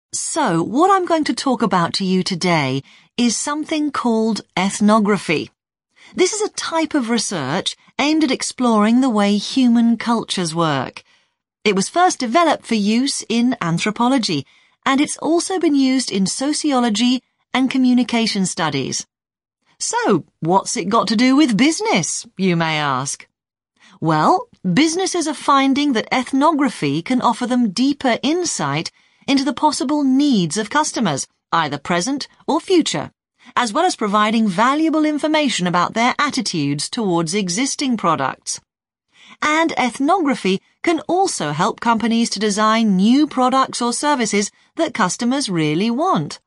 So, what I'm going to talk about to you today is something called ethnography. This is a type of research aimed at exploring the way human cultures work. It was first developed for use in anthropology, and it's also been used in sociology and communication studies. So, what's it got to do with business, you may ask? Well, businesses are finding that ethnography can offer them deeper insight into the possible needs of customers, either present or future, as well as providing valuable information about their attitudes towards existing products. And ethnography can also help companies to design new products or services that customers really want.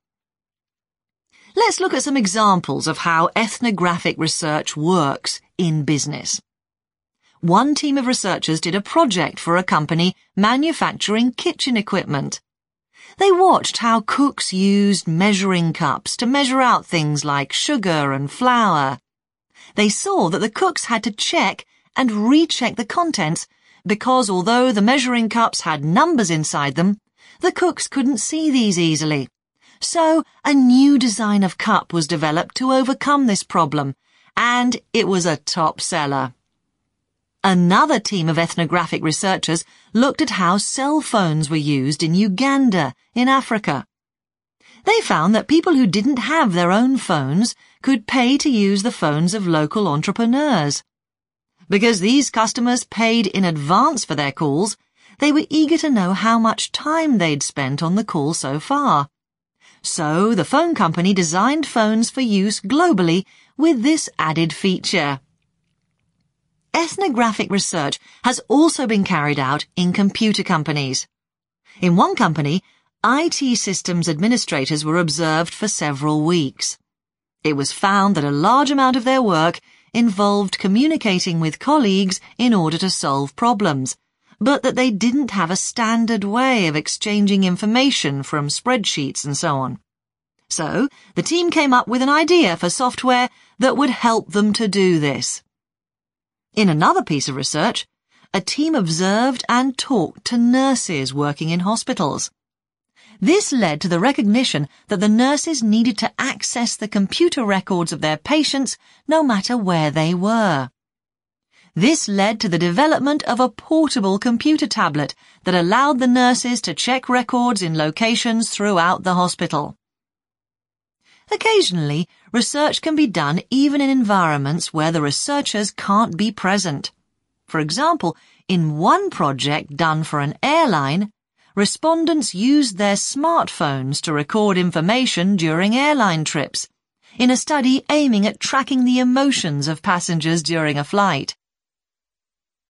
Let's look at some examples of how ethnographic research works in business. One team of researchers did a project for a company manufacturing kitchen equipment. They watched how cooks used measuring cups to measure out things like sugar and flour. They saw that the cooks had to check and recheck the contents because although the measuring cups had numbers inside them, the cooks couldn't see these easily. So a new design of cup was developed to overcome this problem, and it was a top seller. Another team of ethnographic researchers looked at how cell phones were used in Uganda, in Africa. They found that people who didn't have their own phones could pay to use the phones of local entrepreneurs. Because these customers paid in advance for their calls, they were eager to know how much time they'd spent on the call so far. So the phone company designed phones for use globally with this added feature. Ethnographic research has also been carried out in computer companies. In one company, IT systems administrators were observed for several weeks. It was found that a large amount of their work involved communicating with colleagues in order to solve problems, but that they didn't have a standard way of exchanging information from spreadsheets and so on. So, the team came up with an idea for software that would help them to do this. In another piece of research, a team observed and talked to nurses working in hospitals. This led to the recognition that the nurses needed to access the computer records of their patients no matter where they were. This led to the development of a portable computer tablet that allowed the nurses to check records in locations throughout the hospital. Occasionally, research can be done even in environments where the researchers can't be present. For example, in one project done for an airline, respondents used their smartphones to record information during airline trips, in a study aiming at tracking the emotions of passengers during a flight.